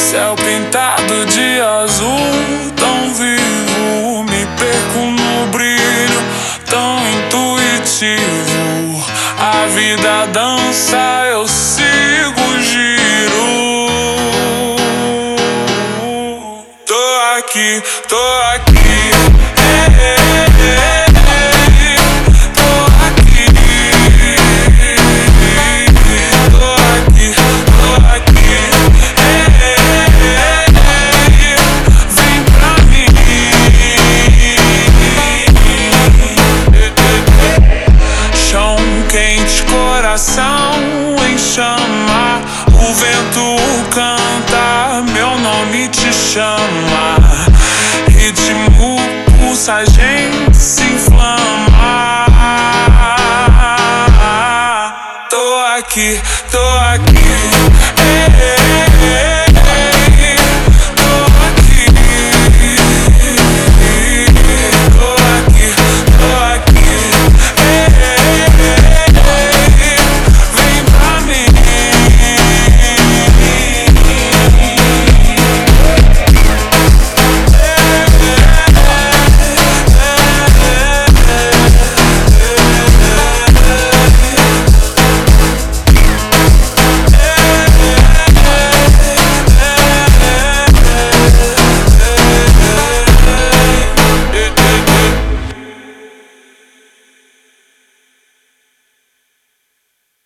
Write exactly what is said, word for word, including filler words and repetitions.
Céu pintado de azul, tão vivo. Me perco no brilho, tão intuitivo. A vida dança, eu sigo o giro. Tô aqui, tô aqui. É, é, é, é. Tô aqui. Tô aqui, tô aqui. É, é, é. Vem pra mim. Chão quente, coração em chama. O vento canta, meu nome te chama. Ritmo pulsa, a gente se inflama.